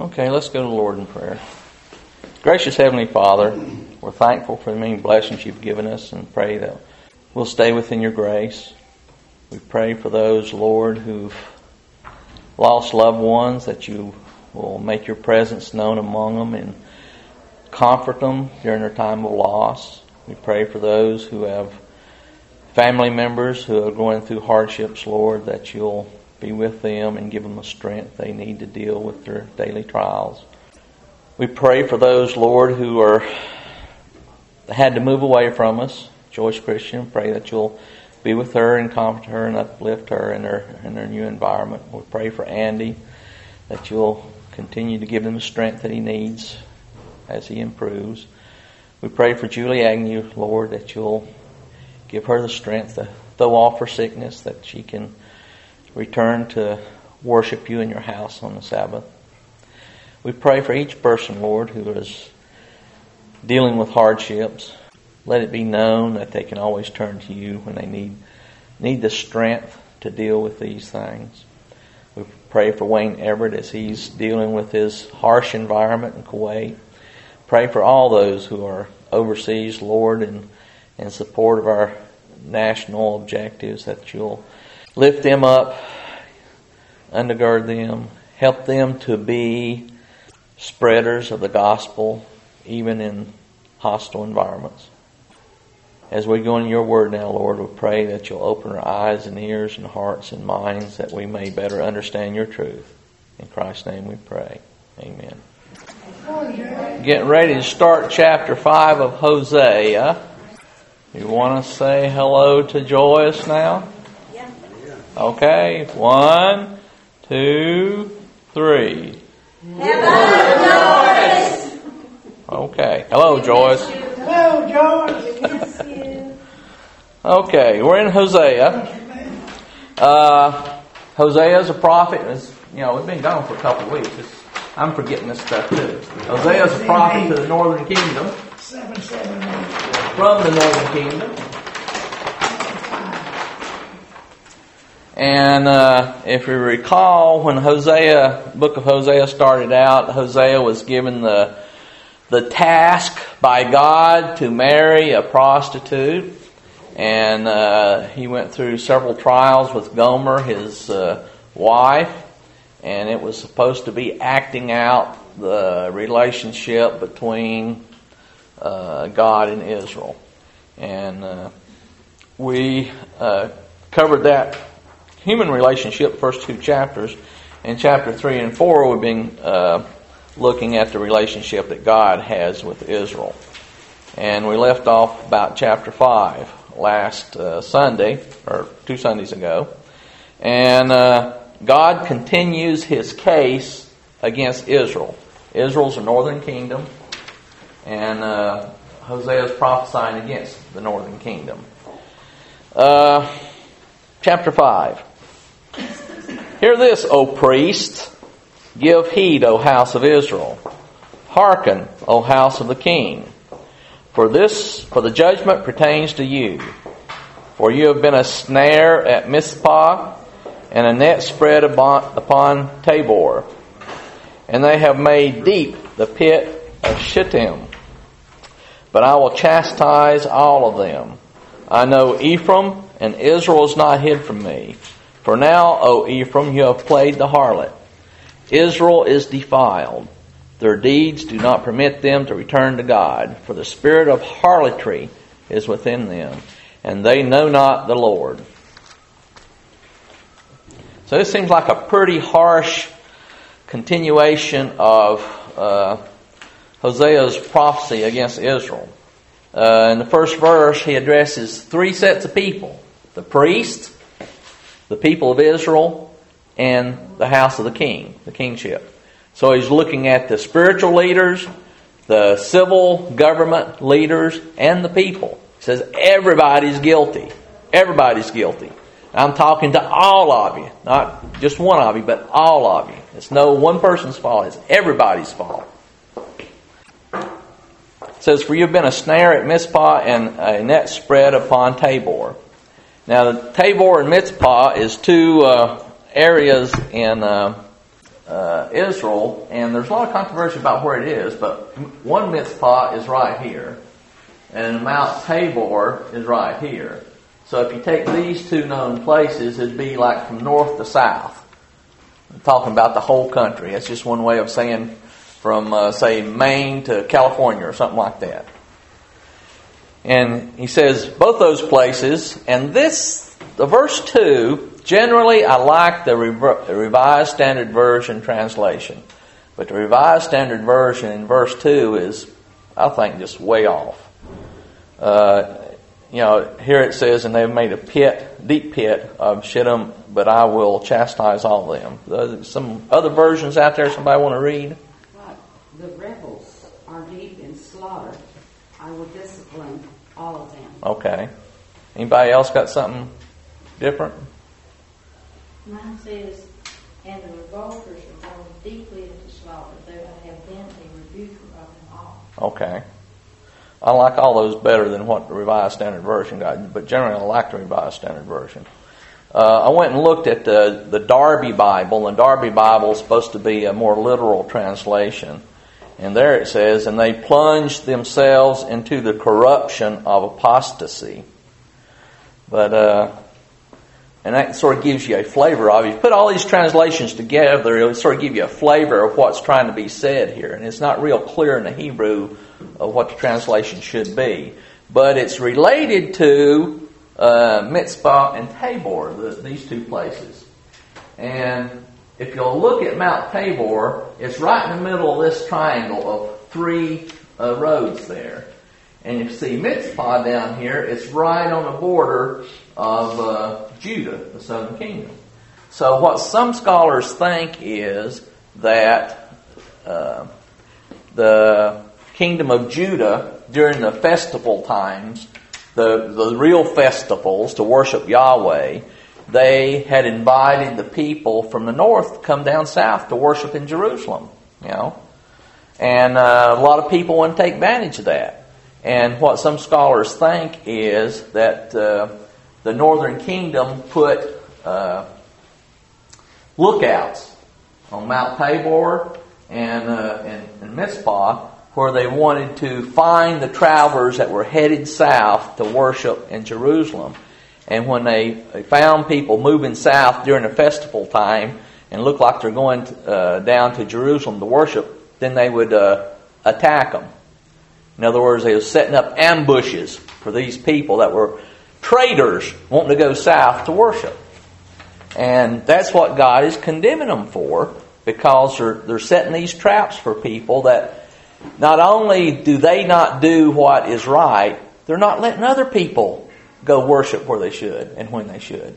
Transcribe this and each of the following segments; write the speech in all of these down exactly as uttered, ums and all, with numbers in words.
Okay, let's go to the Lord in prayer. Gracious Heavenly Father, we're thankful for the many blessings you've given us and pray that we'll stay within your grace. We pray for those, Lord, who've lost loved ones, that you will make your presence known among them and comfort them during their time of loss. We pray for those who have family members who are going through hardships, Lord, that you'll be with them and give them the strength they need to deal with their daily trials. We pray for those, Lord, who are had to move away from us. Joyce Christian, pray that you'll be with her and comfort her and uplift her in her in her new environment. We pray for Andy, that you'll continue to give him the strength that he needs as he improves. We pray for Julie Agnew, Lord, that you'll give her the strength to throw off her sickness, that she can return to worship you in your house on the Sabbath. We pray for each person, Lord, who is dealing with hardships. Let it be known that they can always turn to you when they need need the strength to deal with these things. We pray for Wayne Everett as he's dealing with his harsh environment in Kuwait. Pray for all those who are overseas, Lord, and in support of our national objectives, that you'll lift them up, undergird them, help them to be spreaders of the gospel, even in hostile environments. As we go into your word now, Lord, we pray that you'll open our eyes and ears and hearts and minds that we may better understand your truth. In Christ's name we pray. Amen. Getting ready to start chapter five of Hosea. You want to say hello to Joyce now? Yeah. Okay, one, two, three. Hello, Joyce. Okay, hello, Joyce. Hello, Joyce. Miss you. Okay, we're in Hosea. Uh, Hosea is a prophet. It's, you know, we've been gone for a couple of weeks. It's, I'm forgetting this stuff too. Hosea is a prophet to the northern kingdom. Seven, seven, eight. From the northern kingdom. And uh, if we recall, when Hosea, book of Hosea started out, Hosea was given the the task by God to marry a prostitute. And uh, he went through several trials with Gomer, his uh, wife. And it was supposed to be acting out the relationship between uh, God and Israel. And uh, we uh, covered that human relationship, the first two chapters. In chapter three and four, we've been uh, looking at the relationship that God has with Israel. And we left off about chapter five last uh, Sunday, or two Sundays ago. And uh, God continues his case against Israel. Israel's a northern kingdom, and uh, Hosea is prophesying against the northern kingdom. Uh, chapter five. Hear this, O priest. Give heed, O house of Israel. Hearken, O house of the king. For this, for the judgment pertains to you. For you have been a snare at Mizpah, and a net spread upon, upon Tabor. And they have made deep the pit of Shittim. But I will chastise all of them. I know Ephraim, and Israel is not hid from me. For now, O Ephraim, you have played the harlot. Israel is defiled. Their deeds do not permit them to return to God. For the spirit of harlotry is within them, and they know not the Lord. So this seems like a pretty harsh continuation of uh, Hosea's prophecy against Israel. Uh, in the first verse, he addresses three sets of people. The priest, the people of Israel, and the house of the king, the kingship. So he's looking at the spiritual leaders, the civil government leaders, and the people. He says everybody's guilty. Everybody's guilty. I'm talking to all of you, not just one of you, but all of you. It's no one person's fault. It's everybody's fault. It says, for you have been a snare at Mizpah and a net spread upon Tabor. Now, the Tabor and Mizpah is two uh, areas in uh, uh, Israel, and there's a lot of controversy about where it is, but one Mitzpah is right here, and Mount Tabor is right here. So if you take these two known places, it'd be like from north to south. I'm talking about the whole country. That's just one way of saying from, uh, say, Maine to California or something like that. And he says both those places, and this, the verse two, generally I like the Revised Standard Version translation. But the Revised Standard Version in verse two is, I think, just way off. Uh, you know, here it says, and they've made a pit, deep pit of Shittim, but I will chastise all of them. There's some other versions out there somebody want to read? But the rebels are deep in slaughter. I will discipline all of them. Okay. Anybody else got something different? Mine says, and the revolters are going deeply into slaughter, though I have been a rebuker of them all. Okay. I like all those better than what the Revised Standard Version got, but generally I like the Revised Standard Version. Uh, I went and looked at the, the Darby Bible, and the Darby Bible is supposed to be a more literal translation. And there it says, and they plunged themselves into the corruption of apostasy. But, uh, and that sort of gives you a flavor of it. You put all these translations together, it'll sort of give you a flavor of what's trying to be said here. And it's not real clear in the Hebrew of what the translation should be. But it's related to uh, Mitzpah and Tabor, the, these two places. And if you'll look at Mount Tabor, it's right in the middle of this triangle of three uh, roads there. And you see Mitzpah down here, it's right on the border of uh, Judah, the southern kingdom. So what some scholars think is that uh, the kingdom of Judah, during the festival times, the, the real festivals to worship Yahweh, they had invited the people from the north to come down south to worship in Jerusalem, you know. And uh, a lot of people wouldn't take advantage of that. And what some scholars think is that uh, the northern kingdom put uh, lookouts on Mount Tabor and, uh, and, and Mitzpah, where they wanted to find the travelers that were headed south to worship in Jerusalem. And when they, they found people moving south during the festival time and looked like they're going to, uh, down to Jerusalem to worship, then they would uh, attack them. In other words, they were setting up ambushes for these people that were traitors wanting to go south to worship. And that's what God is condemning them for, because they're, they're setting these traps for people that not only do they not do what is right, they're not letting other people go worship where they should and when they should.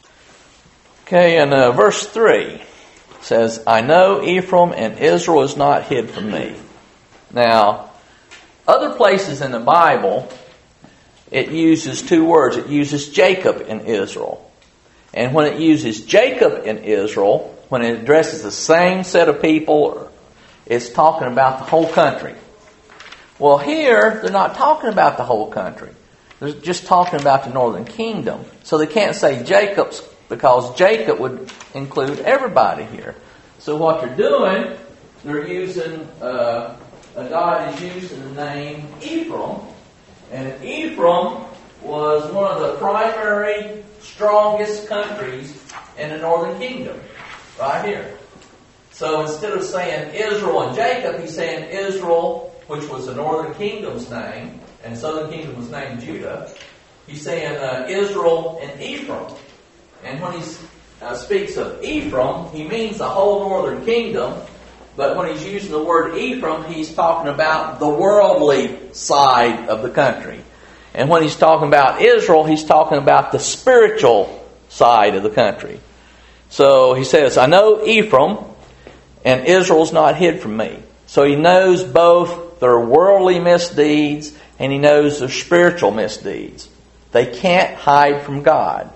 Okay, and uh, verse three says, I know Ephraim and Israel is not hid from me. Now, other places in the Bible, it uses two words. It uses Jacob and Israel. And when it uses Jacob and Israel, when it addresses the same set of people, it's talking about the whole country. Well, here, they're not talking about the whole country. They're just talking about the northern kingdom. So they can't say Jacob's, because Jacob would include everybody here. So what they're doing, they're using... Uh, God is using the name Ephraim, and Ephraim was one of the primary, strongest countries in the northern kingdom, right here. So instead of saying Israel and Jacob, he's saying Israel, which was the northern kingdom's name, and southern kingdom was named Judah. He's saying uh, Israel and Ephraim. And when he uh, speaks of Ephraim, he means the whole northern kingdom. But when he's using the word Ephraim, he's talking about the worldly side of the country. And when he's talking about Israel, he's talking about the spiritual side of the country. So he says, I know Ephraim, and Israel's not hid from me. So he knows both their worldly misdeeds, and he knows their spiritual misdeeds. They can't hide from God.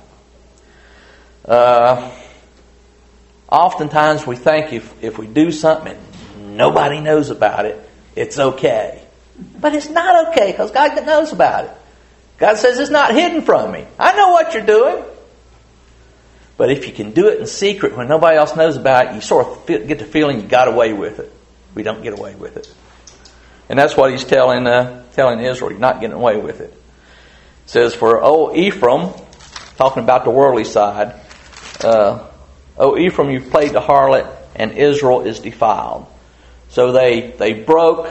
Uh... Oftentimes we think if, if we do something and nobody knows about it, it's okay. But it's not okay, because God knows about it. God says it's not hidden from me. I know what you're doing. But if you can do it in secret when nobody else knows about it, you sort of feel, get the feeling you got away with it. We don't get away with it. And that's what he's telling uh, telling Israel. You're not getting away with it. It says, for, O Ephraim, talking about the worldly side, uh, O Ephraim, you've played the harlot, and Israel is defiled. So they, they broke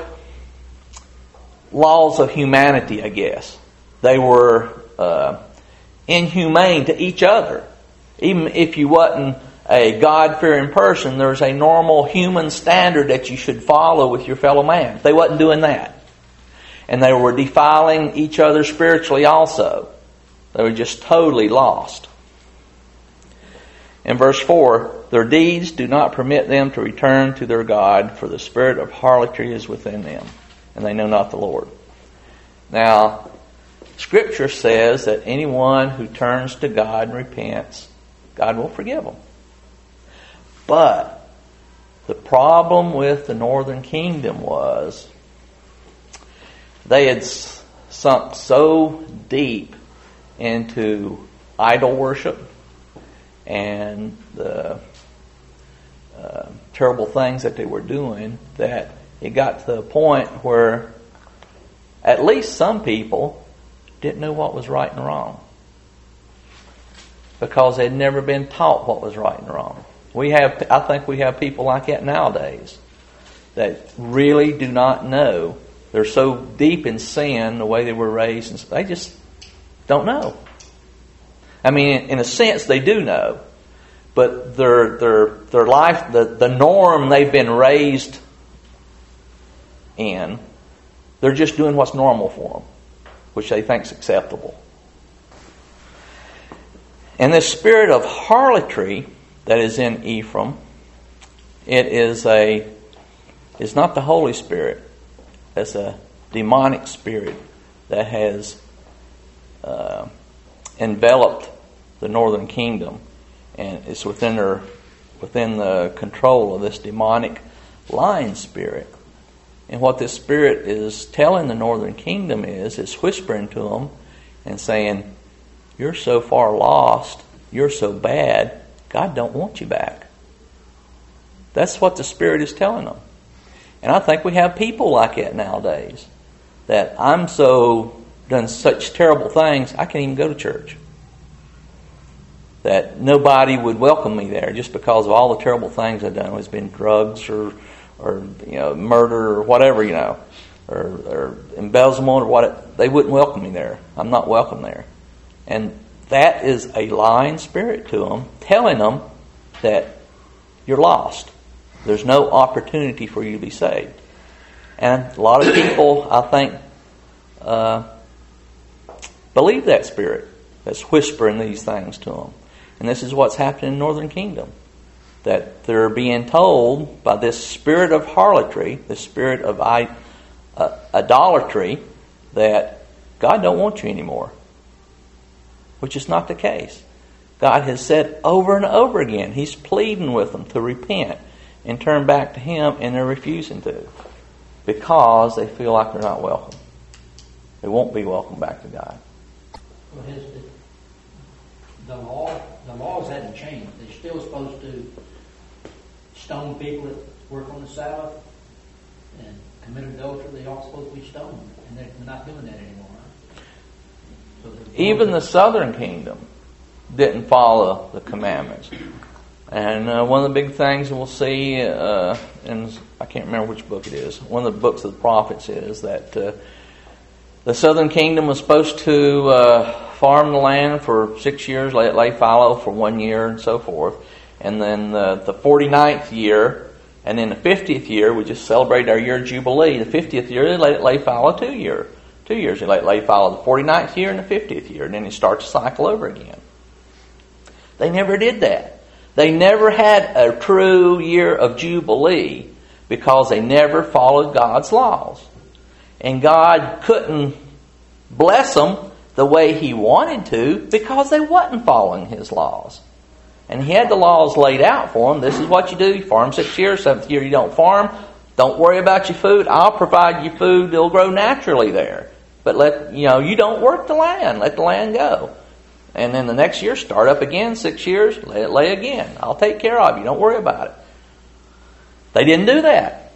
laws of humanity, I guess. They were uh, inhumane to each other. Even if you wasn't a God-fearing person, there's a normal human standard that you should follow with your fellow man. They wasn't doing that. And they were defiling each other spiritually also. They were just totally lost. In verse four, their deeds do not permit them to return to their God, for the spirit of harlotry is within them, and they know not the Lord. Now, Scripture says that anyone who turns to God and repents, God will forgive them. But the problem with the northern kingdom was they had sunk so deep into idol worship and the uh, terrible things that they were doing that it got to the point where at least some people didn't know what was right and wrong, because they'd never been taught what was right and wrong. We have, I think we have people like that nowadays that really do not know. They're so deep in sin, the way they were raised, and they just don't know. I mean, in a sense, they do know, but their their their life, the, the norm they've been raised in, they're just doing what's normal for them, which they think is acceptable. And this spirit of harlotry that is in Ephraim, it is a is not the Holy Spirit. It's a demonic spirit that has uh, enveloped the northern kingdom, and it's within their within the control of this demonic lying spirit. And what this spirit is telling the northern kingdom is, it's whispering to them and saying, "You're so far lost, you're so bad, God don't want you back." That's what the Spirit is telling them. And I think we have people like that nowadays. That I'm so done such terrible things, I can't even go to church. That nobody would welcome me there just because of all the terrible things I've done. It's been drugs or, or you know, murder or whatever, you know, or, or embezzlement or what. They wouldn't welcome me there. I'm not welcome there. And that is a lying spirit to them, telling them that you're lost. There's no opportunity for you to be saved. And a lot of people, I think, uh, believe that spirit that's whispering these things to them. And this is what's happening in the northern kingdom. That they're being told by this spirit of harlotry, this spirit of I, uh, idolatry, that God don't want you anymore. Which is not the case. God has said over and over again, He's pleading with them to repent and turn back to Him, and they're refusing to, because they feel like they're not welcome. They won't be welcome back to God. Well, his, the law, the laws hadn't changed. They're still supposed to stone people that work on the Sabbath and commit adultery. They all supposed to be stoned, and they're not doing that anymore. So even the southern kingdom didn't follow the commandments. And uh, one of the big things we'll see, uh, in I can't remember which book it is, one of the books of the prophets is that uh, the southern kingdom was supposed to uh, farm the land for six years, let it lay fallow for one year, and so forth. And then the, the forty-ninth year, and then the fiftieth year, we just celebrated our year of Jubilee. The fiftieth year, they let it lay fallow two years. Two years. They let it lay fallow the forty-ninth year and the fiftieth year, and then it starts to cycle over again. They never did that. They never had a true year of Jubilee because they never followed God's laws. And God couldn't bless them the way He wanted to because they wasn't following His laws. And He had the laws laid out for them. This is what you do. You farm six years. Seventh year you don't farm. Don't worry about your food. I'll provide you food. It'll grow naturally there. But let you know, you don't work the land. Let the land go. And then the next year, start up again, six years, let it lay again. I'll take care of you. Don't worry about it. They didn't do that.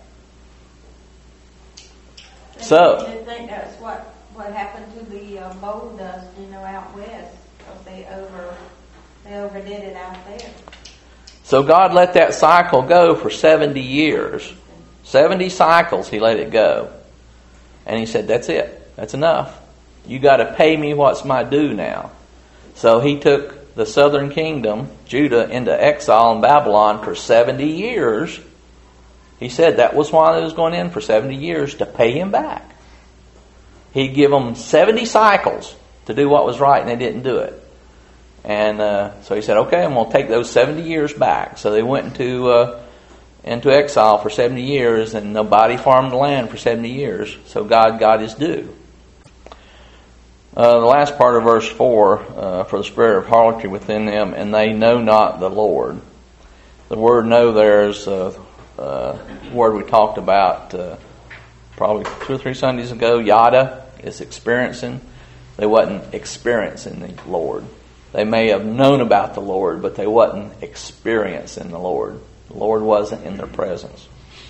So, I think that's what, what happened to the uh, mold dust, you know, out west. Because they over, they overdid it out there. so God let that cycle go for seventy years. seventy cycles He let it go. And He said, that's it. That's enough. You got to pay me what's my due now. So He took the southern kingdom, Judah, into exile in Babylon for seventy years. He said that was why they was going in for seventy years, to pay Him back. He'd give them seventy cycles to do what was right, and they didn't do it. And uh, so He said, okay, I'm going to take those seventy years back. So they went into uh, into exile for seventy years, and nobody farmed the land for seventy years. So God got His due. Uh, the last part of verse four, uh, for the spirit of harlotry within them, and they know not the Lord. The word know there is a uh, uh, word we talked about uh, probably two or three Sundays ago. Yada is experiencing. They wasn't experiencing the Lord. They may have known about the Lord, but they wasn't experiencing the Lord. The Lord wasn't in their presence.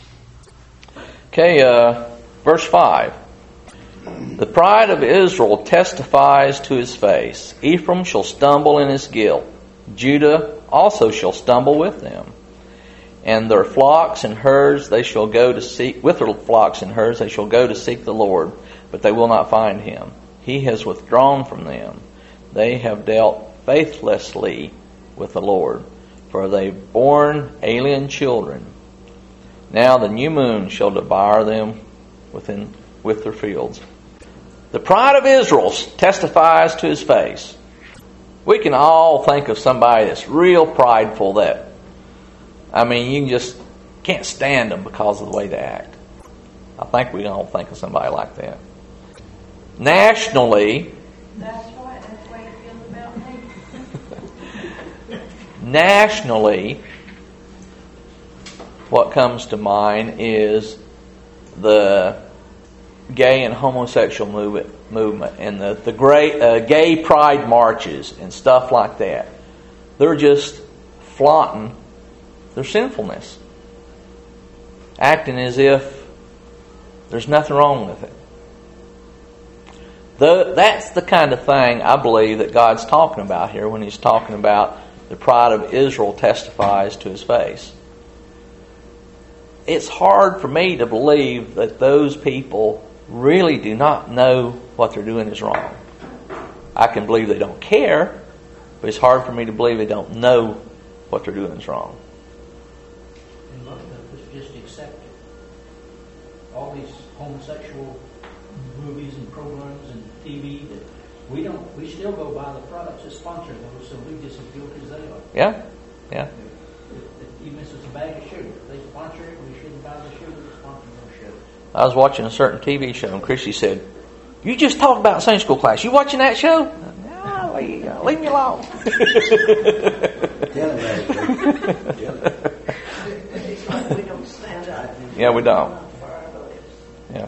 Okay, uh, verse five. The pride of Israel testifies to his face. Ephraim shall stumble in his guilt. Judah also shall stumble with them. And their flocks and herds they shall go to seek, with their flocks and herds they shall go to seek the Lord, but they will not find Him. He has withdrawn from them. They have dealt faithlessly with the Lord, for they born alien children. Now the new moon shall devour them within with their fields. The pride of Israel testifies to his face. We can all think of somebody that's real prideful, that, I mean, you just can't stand them because of the way they act. I think we all think of somebody like that. Nationally, That's right. That's the way it feels about me. nationally, what comes to mind is the gay and homosexual movement, movement and the, the great uh, gay pride marches and stuff like that. They're just flaunting their sinfulness, acting as if there's nothing wrong with it. The, that's the kind of thing I believe that God's talking about here when He's talking about the pride of Israel testifies to His face. It's hard for me to believe that those people really do not know what they're doing is wrong. I can believe they don't care, but it's hard for me to believe they don't know what they're doing is wrong. And most of us just accept it. All these homosexual movies and programs and T V, that we don't, we still go buy the products that sponsor those, so we're just as guilty as they are. Yeah, yeah. Even if it's a bag of sugar, if they sponsor it, we shouldn't buy the sugar that sponsors their sugar. I was watching a certain T V show, and Christy said, "You just talked about Sunday school class. You watching that show?" No, leave, leave me alone. Tell him that. It's like we don't stand up. Yeah, we don't. Yeah.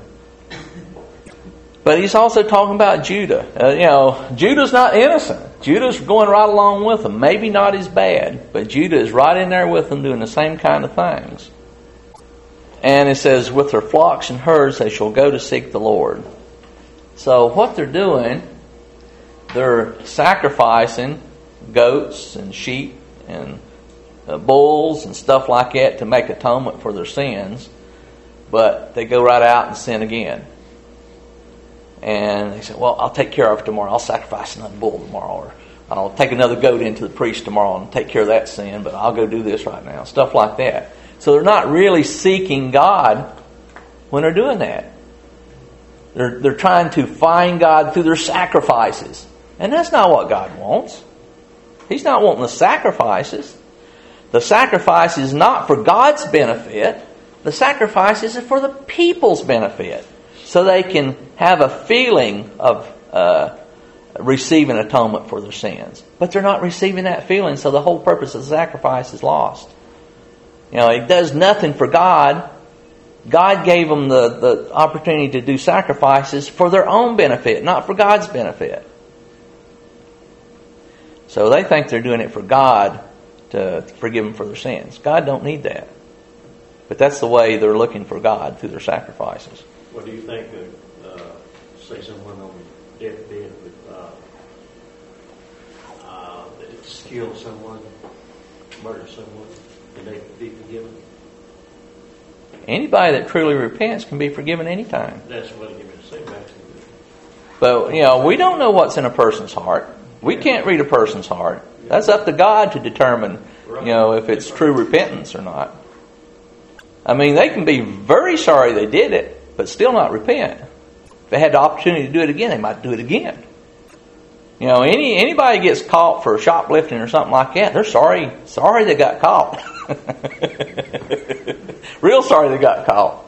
But he's also talking about Judah. Uh, you know, Judah's not innocent. Judah's going right along with them. Maybe not as bad, but Judah is right in there with them doing the same kind of things. And it says, with their flocks and herds they shall go to seek the Lord. So what they're doing, they're sacrificing goats and sheep and uh, bulls and stuff like that to make atonement for their sins. But they go right out and sin again. And they say, well, I'll take care of it tomorrow. I'll sacrifice another bull tomorrow. Or I'll take another goat into the priest tomorrow and take care of that sin. But I'll go do this right now. Stuff like that. So they're not really seeking God when they're doing that. They're, they're trying to find God through their sacrifices. And that's not what God wants. He's not wanting the sacrifices. The sacrifice is not for God's benefit. The sacrifice is for the people's benefit. So they can have a feeling of uh, receiving atonement for their sins. But they're not receiving that feeling, so the whole purpose of the sacrifice is lost. You know, it does nothing for God. God gave them the, the opportunity to do sacrifices for their own benefit, not for God's benefit. So they think they're doing it for God to forgive them for their sins. God don't need that. But that's the way they're looking for God, through their sacrifices. What do you think of, uh, say someone on deathbed with, uh, uh, that's killed someone, murdered someone, and they could be forgiven? Anybody that truly repents can be forgiven anytime. That's what I give me to say back to you. But, you know, we don't know what's in a person's heart. We can't read a person's heart. That's up to God to determine, you know, if it's true repentance or not. I mean, they can be very sorry they did it, but still not repent. If they had the opportunity to do it again, they might do it again. You know, any anybody gets caught for shoplifting or something like that, they're sorry, sorry they got caught. Real sorry they got caught.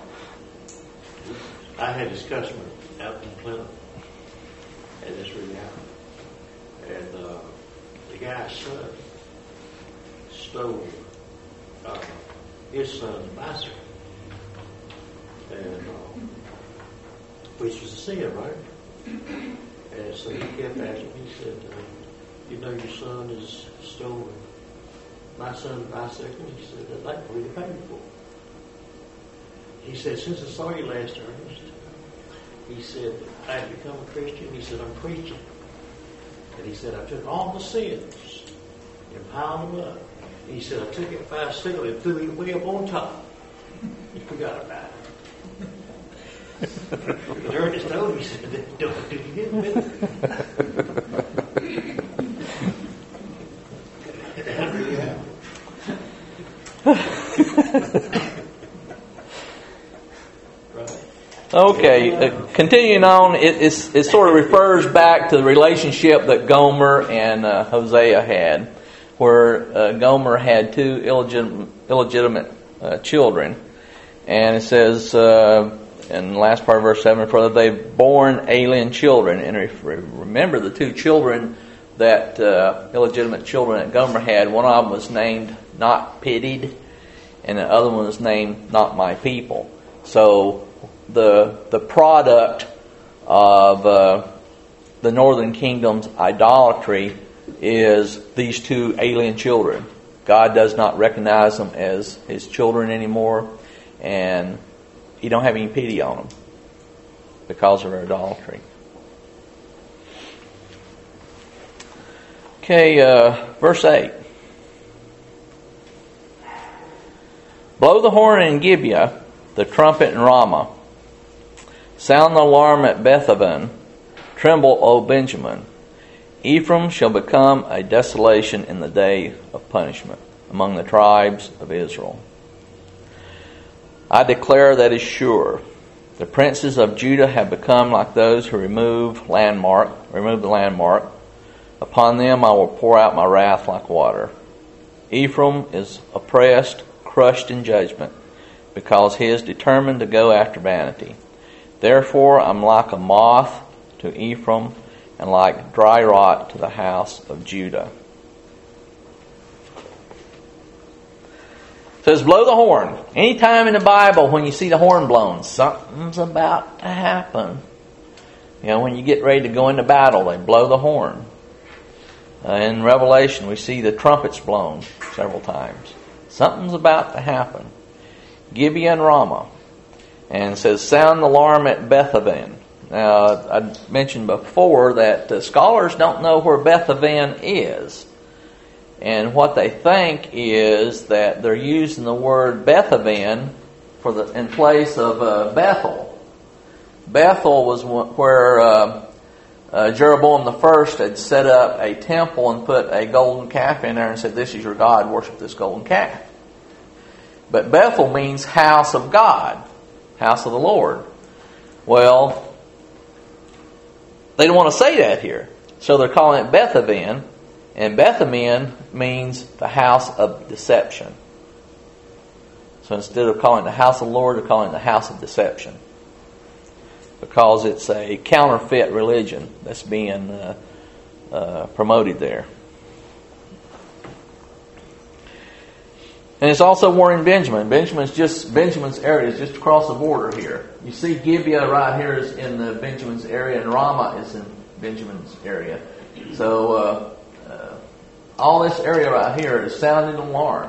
I had this customer out in Plymouth at this rehab, and uh, the guy's son stole uh, his son's bicycle, and uh, which was a sin, right? And so he kept asking. He said, uh, "You know, your son has stolen my son's bicycle." He said, "I'd like for you to pay me for it." He said, "Since I saw you last, Ernest," he said, "I had become a Christian." He said, "I'm preaching." And he said, "I took all the sins and piled them up." He said, "I took it bicycle and threw it way up on top. He forgot about it." And Ernest told him, he said, "Don't do it again." That really happened. Okay, uh, continuing on, it, it's, it sort of refers back to the relationship that Gomer and uh, Hosea had, where uh, Gomer had two illegitimate, illegitimate uh, children. And it says uh, in the last part of verse seven, "For they've borne alien children." And if we remember the two children that uh, illegitimate children that Gomer had, one of them was named Not Pitied, and the other one was named Not My People. So the the product of uh, the northern kingdom's idolatry is these two alien children. God does not recognize them as his children anymore, and he don't have any pity on them because of their idolatry. Okay, uh, verse eight. "Blow the horn in Gibeah, the trumpet in Ramah. Sound the alarm at Bethaven. Tremble, O Benjamin. Ephraim shall become a desolation in the day of punishment among the tribes of Israel. I declare that is sure. The princes of Judah have become like those who remove landmark, remove the landmark. Upon them I will pour out my wrath like water. Ephraim is oppressed, crushed in judgment, because he is determined to go after vanity. Therefore I'm like a moth to Ephraim, and like dry rot to the house of Judah." It says, blow the horn. Anytime in the Bible when you see the horn blown, something's about to happen. You know, when you get ready to go into battle, they blow the horn. Uh, in Revelation, we see the trumpets blown several times. Something's about to happen. Gibeah and Ramah. And it says, sound the alarm at Bethaven. Now, I mentioned before that uh, scholars don't know where Bethaven is. And what they think is that they're using the word Bethaven for the in place of uh, Bethel. Bethel was where uh, uh, Jeroboam the First had set up a temple and put a golden calf in there and said, "This is your God, worship this golden calf." But Bethel means house of God, house of the Lord. Well, they don't want to say that here, so they're calling it Bethaven, and Bethaven means the house of deception. So instead of calling it the house of the Lord, they're calling it the house of deception, because it's a counterfeit religion that's being uh, uh, promoted there. And it's also warning Benjamin. Benjamin's just Benjamin's area is just across the border here. You see Gibeah right here is in the Benjamin's area, and Ramah is in Benjamin's area. So uh, uh, all this area right here is sounding an alarm.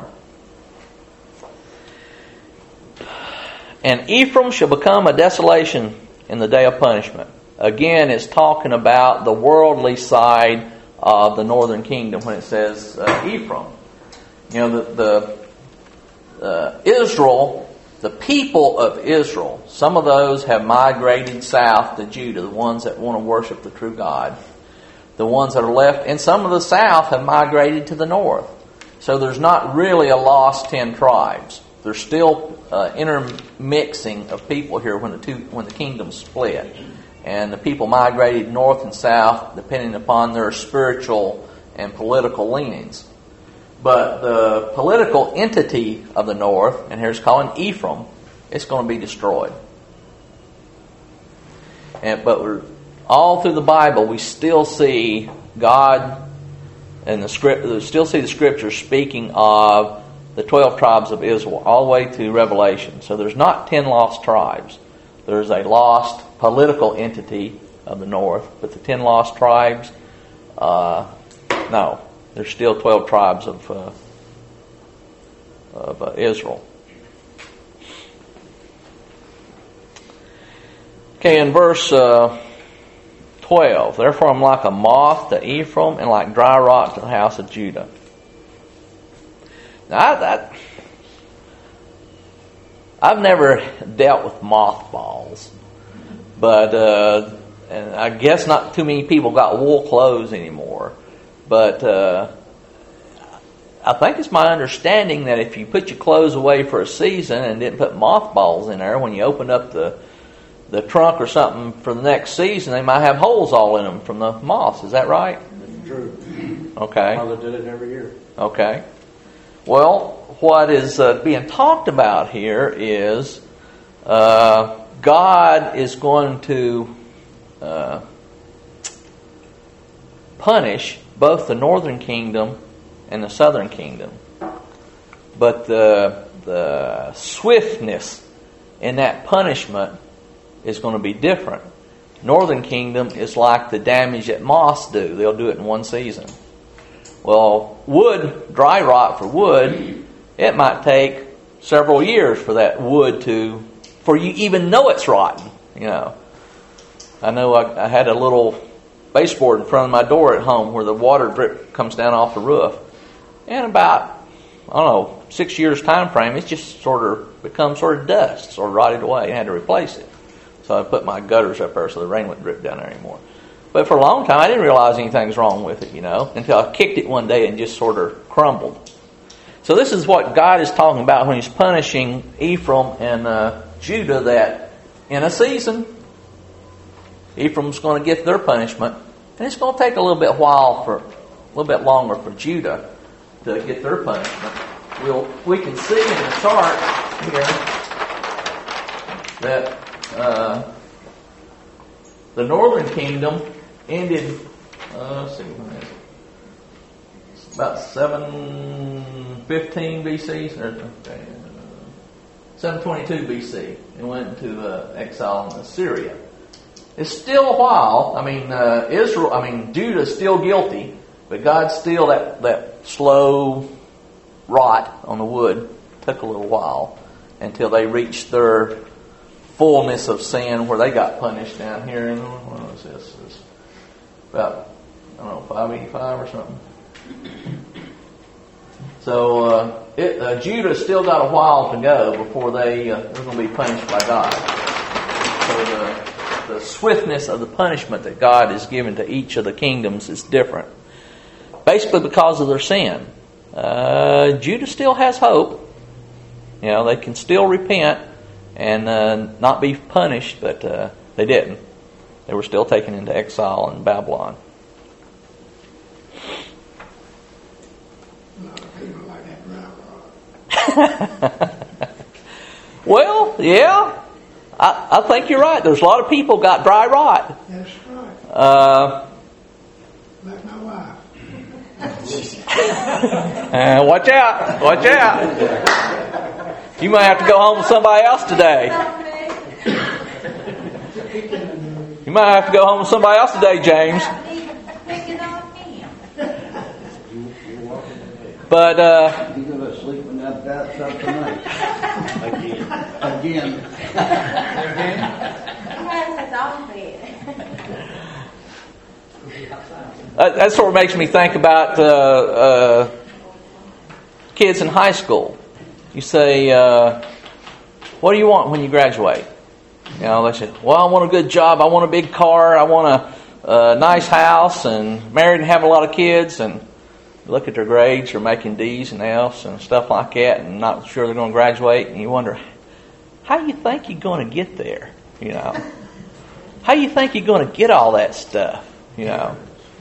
And Ephraim shall become a desolation in the day of punishment. Again, it's talking about the worldly side of the northern kingdom when it says uh, Ephraim. You know, the, the uh, Israel, the people of Israel, some of those have migrated south to Judah, the ones that want to worship the true God. The ones that are left, and some of the south have migrated to the north. So there's not really a lost ten tribes. There's still uh, intermixing of people here when the two when the kingdom split, and the people migrated north and south depending upon their spiritual and political leanings. But the political entity of the north, and here's calling Ephraim, it's going to be destroyed. And but we're, all through the Bible, we still see God and the script. We still see the Scriptures speaking of the twelve tribes of Israel, all the way to Revelation. So there's not ten lost tribes. There's a lost political entity of the north, but the ten lost tribes, uh, no, there's still twelve tribes of uh, of uh, Israel. Okay, in verse uh, twelve, therefore I'm like a moth to Ephraim and like dry rock to the house of Judah. Now, I, that, I've never dealt with mothballs, but uh, and I guess not too many people got wool clothes anymore. But uh, I think it's my understanding that if you put your clothes away for a season and didn't put mothballs in there, when you opened up the the trunk or something for the next season, they might have holes all in them from the moths. Is that right? That's true. Okay. Mother did it every year. Okay. Well, what is uh, being talked about here is uh, God is going to uh, punish both the northern kingdom and the southern kingdom. But the, the swiftness in that punishment is going to be different. Northern kingdom is like the damage that moths do. They'll do it in one season. Well, wood, dry rot for wood, it might take several years for that wood to, for you even know it's rotten. You know, I know I, I had a little baseboard in front of my door at home where the water drip comes down off the roof, and about I don't know six years time frame, it's just sort of become sort of dust, sort of rotted away, and I had to replace it. So I put my gutters up there so the rain wouldn't drip down there anymore. But for a long time, I didn't realize anything's wrong with it, you know, until I kicked it one day and just sort of crumbled. So this is what God is talking about when He's punishing Ephraim and uh, Judah, that in a season, Ephraim's going to get their punishment, and it's going to take a little bit while for a little bit longer for Judah to get their punishment. We'll we can see in the chart here that uh, the northern kingdom ended, uh, let's see, when is it? It's about seven fifteen B C, or, okay, seven twenty-two B C, and went into uh, exile in Assyria. It's still a while. I mean, uh, Israel, I mean, Judah's still guilty, but God still, that, that slow rot on the wood took a little while until they reached their fullness of sin where they got punished down here in, what was this? It's about, I don't know, five eighty-five or something. So uh, it, uh, Judah still got a while to go before they, uh, they're going to be punished by God. So the, the swiftness of the punishment that God has given to each of the kingdoms is different. Basically because of their sin. Uh, Judah still has hope. You know, they can still repent and uh, not be punished, but uh, they didn't. They were still taken into exile in Babylon. A lot of people like that dry rot. Well, yeah, I, I think you're right. There's a lot of people got dry rot. That's right. Uh, Like my wife. uh, watch out! Watch out! You might have to go home with somebody else today. You might have to go home with somebody else today, James. But uh, You're going to sleep in that bathtub tonight. Again. Again. That's all bed. that, that sort of makes me think about uh, uh, kids in high school. You say, uh, what do you want when you graduate? You know, they say, well, I want a good job, I want a big car, I want a, a nice house, and married and have a lot of kids, and look at their grades, they're making D's and F's and stuff like that, and not sure they're going to graduate, and you wonder, how do you think you're going to get there? You know, how do you think you're going to get all that stuff? You know,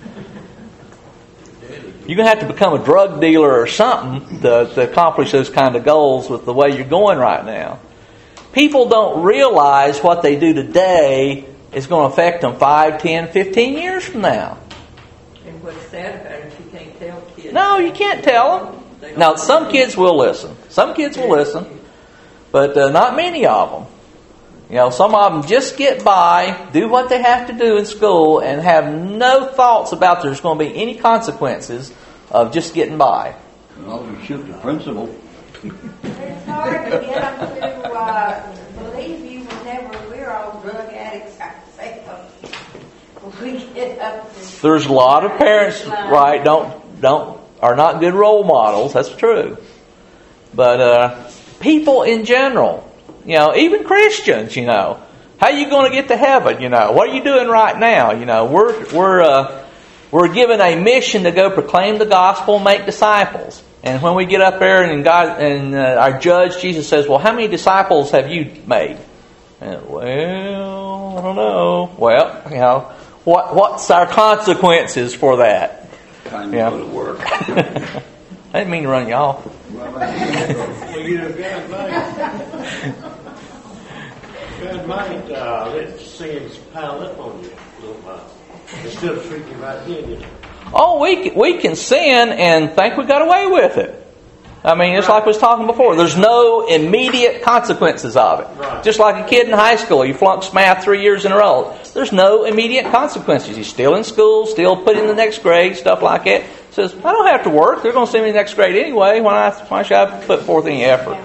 you're going to have to become a drug dealer or something to, to accomplish those kind of goals with the way you're going right now. People don't realize what they do today is going to affect them five, ten, fifteen years from now. And what's sad about it, you can't tell kids. No, you can't tell them. Now, some kids will listen. Some kids will listen, but uh, not many of them. You know, some of them just get by, do what they have to do in school, and have no thoughts about there's going to be any consequences of just getting by. Well, you shoot the principal. It's hard to get them to uh, believe you whenever we're all drug addicts ourselves. We get up to There's a lot of parents, right, don't don't are not good role models. That's true. But uh, people in general, you know, even Christians, you know, how are you going to get to heaven? You know, what are you doing right now? You know, we're we're uh, we're given a mission to go proclaim the gospel, make disciples. And when we get up there and God and uh, our judge Jesus says, "Well, how many disciples have you made?" And, well, I don't know. Well, you know, what what's our consequences for that? Time to Yeah. go to work. I didn't mean to run you off. Well, that's- Well, you know, God might, God might uh, let sins pile up on you a little while instead of treating you right then, you know. Oh, we we can sin and think we got away with it. I mean, it's Right. like we was talking before. There's no immediate consequences of it. Right. Just like a kid in high school, you flunks math three years in a row. There's no immediate consequences. You're still in school, still put in the next grade, stuff like that. Says, I don't have to work. They're going to send me the next grade anyway. Why, why should I put forth any effort?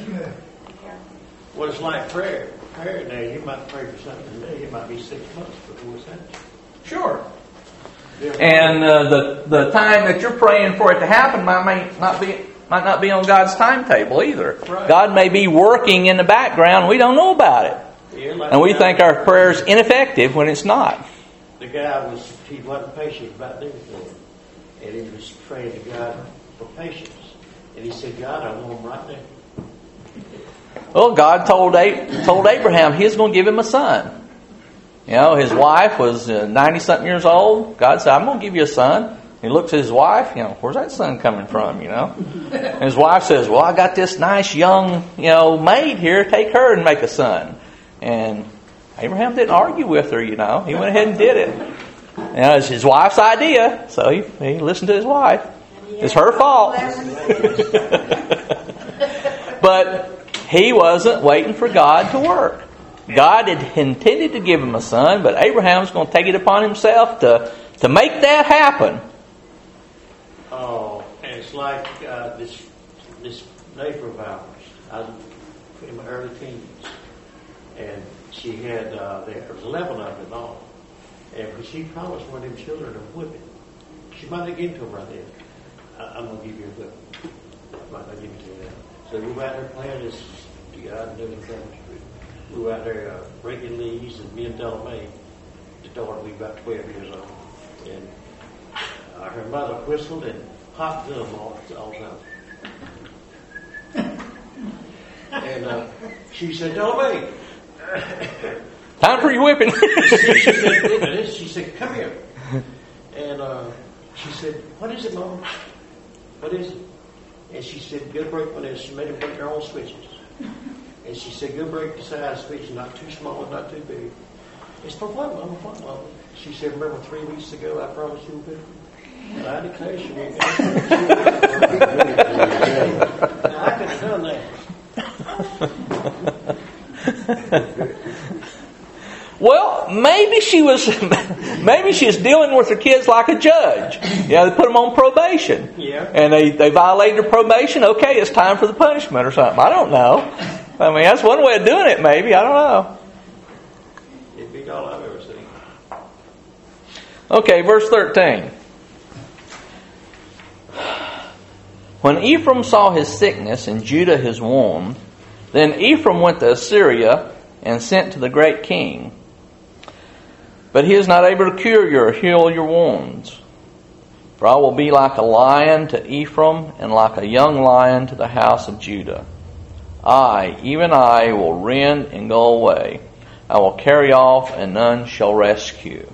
Well, it's like prayer. Prayer now, you might pray for something today. It might be six months before it's happened. Sure. And uh, the the time that you're praying for it to happen might, might not be might not be on God's timetable either. Right. God may be working in the background. We don't know about it. Yeah, like And we the think guy- our prayer's ineffective when it's not. The guy was, he wasn't patient about anything. And he was praying to God for patience. And he said, God, I want him right now. Well, God told A- told Abraham He was going to give him a son. You know, his wife was ninety-something years old. God said, I'm going to give you a son. He looks at his wife, you know, where's that son coming from, you know? And his wife says, well, I got this nice young, you know, maid here. Take her and make a son. And Abraham didn't argue with her, you know. He went ahead and did it. You know, it's his wife's idea, so he, he listened to his wife. It's her fault. But he wasn't waiting for God to work. God had intended to give him a son, but Abraham was going to take it upon himself to, to make that happen. Oh, and it's like uh, this this neighbor of ours. I was in my early teens, and she had uh, there was eleven of them in all, and when she promised one of them children a whipping, she might not give it to him right then. I, I'm gonna give you a whipping. I might not give it to you now. So we were out there playing this. God knows what that was. We were out there uh, breaking leaves, and me and Della Mae, the daughter, we were about twelve years old, and uh, her mother whistled and popped gum all, all the time. And uh, she said, Della Mae. Time for your whipping. she, she, said, she said, come here. And uh, she said, what is it, Mama? What is it? And she said, go break one of those. She made them break their own switches. And she said, go break the size switch, not too small and not too big. It's for what, Mama? What, Mama? She said, remember three weeks ago I promised you a whipping? And I declare she won't get it. Now, I could have done that. Well, maybe she was, maybe she was dealing with her kids like a judge. You know, they put them on probation. Yeah. And they, they violated their probation. Okay, it's time for the punishment or something. I don't know. I mean, that's one way of doing it, maybe. I don't know. It'd be all I've ever seen. Okay, verse thirteen. When Ephraim saw his sickness and Judah his wound, then Ephraim went to Assyria and sent to the great king. But he is not able to cure you or heal your wounds. For I will be like a lion to Ephraim and like a young lion to the house of Judah. I, even I, will rend and go away. I will carry off and none shall rescue.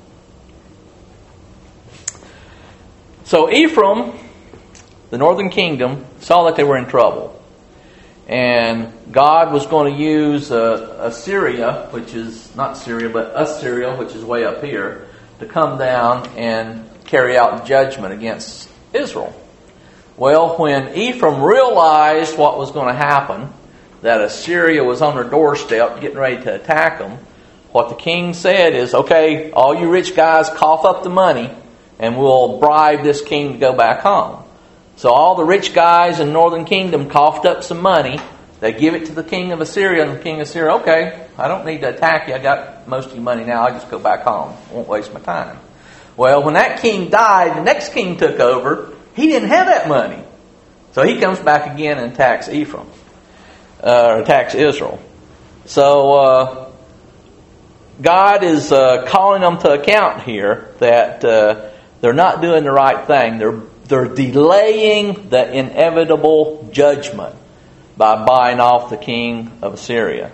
So Ephraim, the northern kingdom, saw that they were in trouble. And God was going to use uh, Assyria, which is not Syria, but Assyria, which is way up here, to come down and carry out judgment against Israel. Well, when Ephraim realized what was going to happen, that Assyria was on their doorstep getting ready to attack them, what the king said is, okay, all you rich guys cough up the money and we'll bribe this king to go back home. So all the rich guys in the northern kingdom coughed up some money. They give it to the king of Assyria, and the king of Assyria, okay, I don't need to attack you. I got most of your money now. I'll just go back home. Won't waste my time. Well, when that king died, the next king took over. He didn't have that money. So he comes back again and attacks Ephraim, uh, or attacks Israel. So uh, God is uh, calling them to account here that uh, they're not doing the right thing. They're They're delaying the inevitable judgment by buying off the king of Assyria.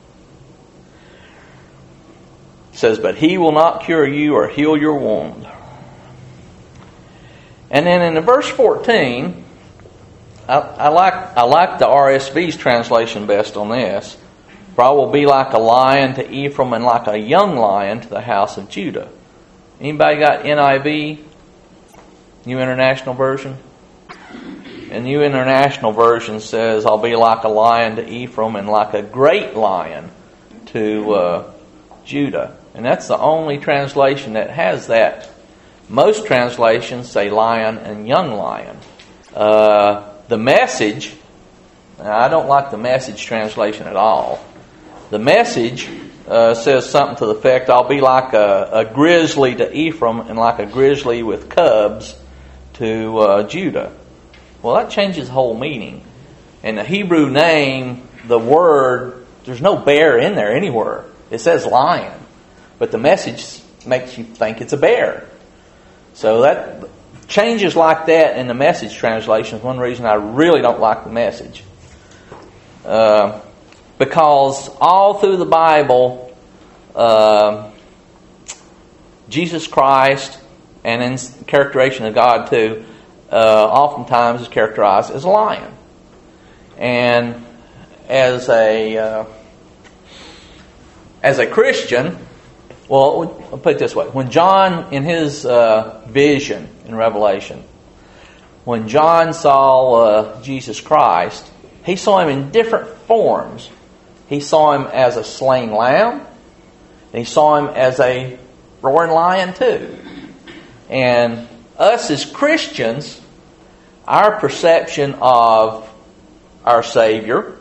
It says, but he will not cure you or heal your wound. And then in the verse fourteen, I, I like I like the R S V's translation best on this. For I will be like a lion to Ephraim and like a young lion to the house of Judah. Anybody got N I V? New International Version? And New International Version says, I'll be like a lion to Ephraim and like a great lion to uh, Judah. And that's the only translation that has that. Most translations say lion and young lion. Uh, the Message, I don't like the Message translation at all. The Message uh, says something to the effect, I'll be like a, a grizzly to Ephraim and like a grizzly with cubs to uh, Judah. Well, that changes the whole meaning. In the Hebrew name, the word, there's no bear in there anywhere. It says lion. But the Message makes you think it's a bear. So that changes like that in the Message translation is one reason I really don't like the Message. Uh, because all through the Bible, uh, Jesus Christ, and in characterization of God too, uh, oftentimes is characterized as a lion. And as a uh, as a Christian, well, I'll put it this way: when John, in his uh, vision in Revelation, when John saw uh, Jesus Christ, he saw him in different forms. He saw him as a slain lamb, and he saw him as a roaring lion too. And us as Christians, our perception of our Savior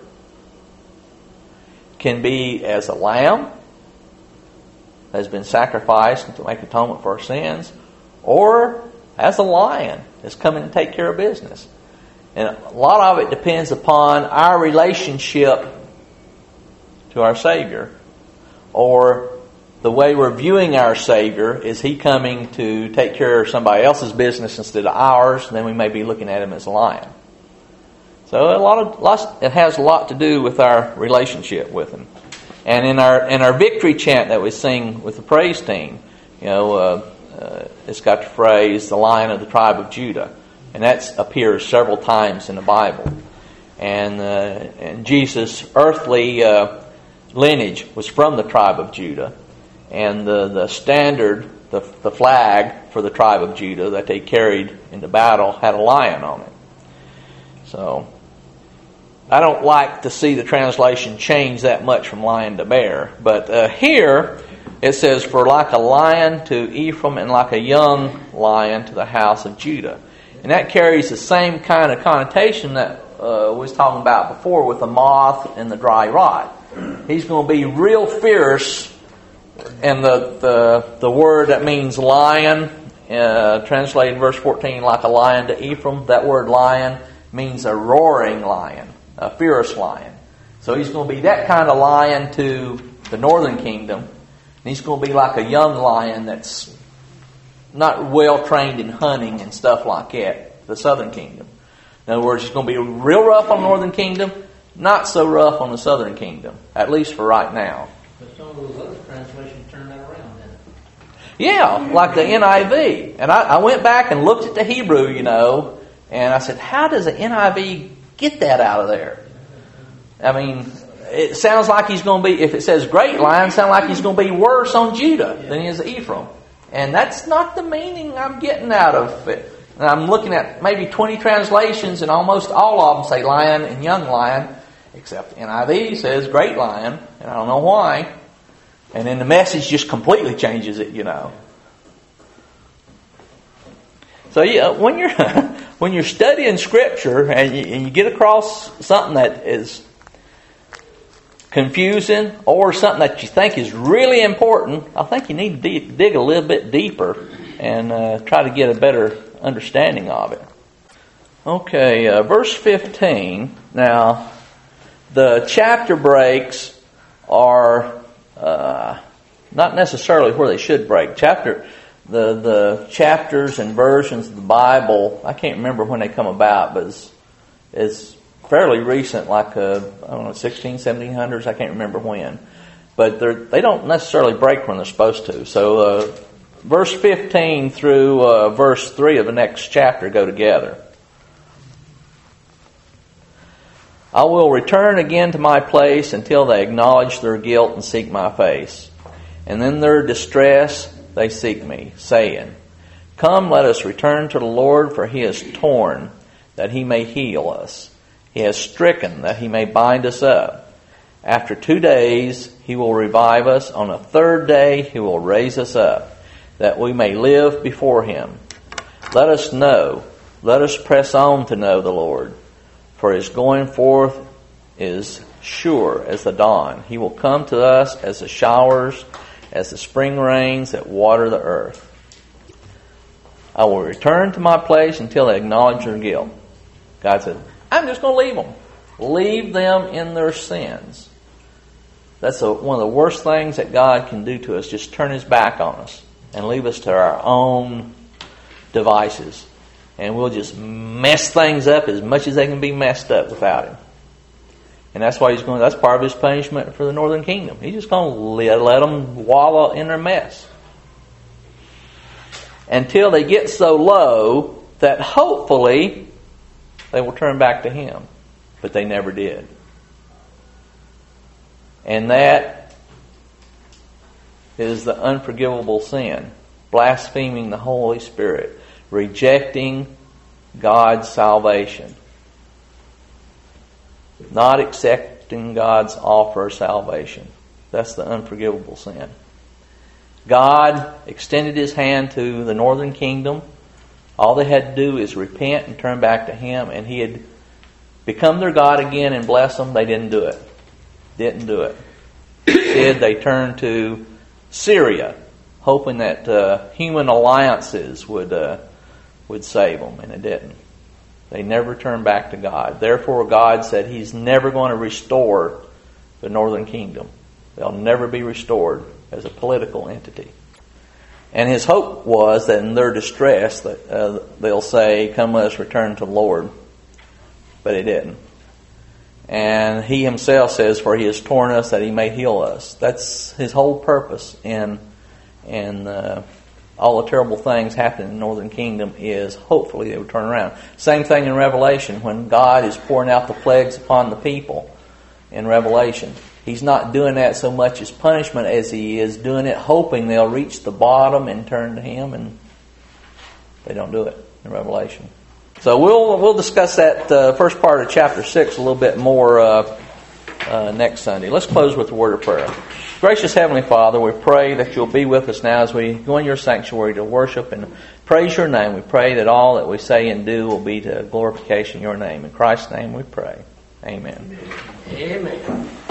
can be as a lamb that has been sacrificed to make atonement for our sins, or as a lion that's coming to take care of business. And a lot of it depends upon our relationship to our Savior, or the way we're viewing our Savior. Is He coming to take care of somebody else's business instead of ours? And then we may be looking at Him as a lion. So a lot of lots, it has a lot to do with our relationship with Him. And in our in our victory chant that we sing with the praise team, you know, uh, uh, it's got the phrase "the Lion of the tribe of Judah," and that appears several times in the Bible. And uh, and Jesus' earthly uh, lineage was from the tribe of Judah. And the, the standard, the, the flag for the tribe of Judah that they carried into battle had a lion on it. So, I don't like to see the translation change that much from lion to bear. But uh, here it says, for like a lion to Ephraim and like a young lion to the house of Judah. And that carries the same kind of connotation that uh, we was talking about before with the moth and the dry rot. He's going to be real fierce. And the, the, the word that means lion, uh, translated in verse fourteen, like a lion to Ephraim, that word lion means a roaring lion, a fierce lion. So he's going to be that kind of lion to the northern kingdom. And he's going to be like a young lion that's not well trained in hunting and stuff like that, the southern kingdom. In other words, he's going to be real rough on the northern kingdom, not so rough on the southern kingdom, at least for right now. But some of those other translations turn that around, then. Yeah, like the N I V. And I, I went back and looked at the Hebrew, you know, and I said, how does the N I V get that out of there? I mean, it sounds like he's going to be, if it says great lion, it sounds like he's going to be worse on Judah than he is Ephraim. And that's not the meaning I'm getting out of it. And I'm looking at maybe twenty translations, and almost all of them say lion and young lion, except N I V says great lion, and I don't know why. And then the message just completely changes it, you know. So yeah, when you're when you're studying Scripture and you, and you get across something that is confusing or something that you think is really important, I think you need to dig, dig a little bit deeper and uh, try to get a better understanding of it. Okay, uh, verse fifteen. Now, the chapter breaks are uh, not necessarily where they should break. Chapter, the the chapters and versions of the Bible, I can't remember when they come about, but it's, it's fairly recent, like uh, I don't know, sixteen, seventeen hundreds. I can't remember when, but they they don't necessarily break when they're supposed to. So, uh, verse fifteen through uh, verse three of the next chapter go together. I will return again to my place until they acknowledge their guilt and seek my face. And in their distress they seek me, saying, come, let us return to the Lord, for he has torn, that he may heal us. He has stricken, that he may bind us up. After two days he will revive us. On a third day he will raise us up, that we may live before him. Let us know, let us press on to know the Lord. For his going forth is sure as the dawn. He will come to us as the showers, as the spring rains that water the earth. I will return to my place until they acknowledge their guilt. God said, I'm just going to leave them. Leave them in their sins. That's a, one of the worst things that God can do to us, just turn his back on us and leave us to our own devices. And we'll just mess things up as much as they can be messed up without him. And that's why he's going. That's part of his punishment for the northern kingdom. He's just going to let, let them wallow in their mess until they get so low that hopefully they will turn back to him. But they never did. And that is the unforgivable sin, blaspheming the Holy Spirit. Rejecting God's salvation. Not accepting God's offer of salvation. That's the unforgivable sin. God extended his hand to the northern kingdom. All they had to do is repent and turn back to him, and he had become their God again and bless them. They didn't do it. Didn't do it. Instead, they turned to Syria, hoping that uh, human alliances would uh, would save them, and it didn't. They never turned back to God. Therefore, God said he's never going to restore the northern kingdom. They'll never be restored as a political entity. And his hope was that in their distress, that uh, they'll say, come, let us return to the Lord. But it didn't. And he himself says, for he has torn us that he may heal us. That's his whole purpose in in uh, all the terrible things happening in the northern kingdom, is hopefully they would turn around. Same thing in Revelation, when God is pouring out the plagues upon the people in Revelation. He's not doing that so much as punishment as he is doing it hoping they'll reach the bottom and turn to him, and they don't do it in Revelation. So we'll we'll discuss that uh, first part of chapter six a little bit more uh, uh, next Sunday. Let's close with a word of prayer. Gracious Heavenly Father, we pray that you'll be with us now as we go in your sanctuary to worship and praise your name. We pray that all that we say and do will be to glorification of your name. In Christ's name we pray. Amen. Amen.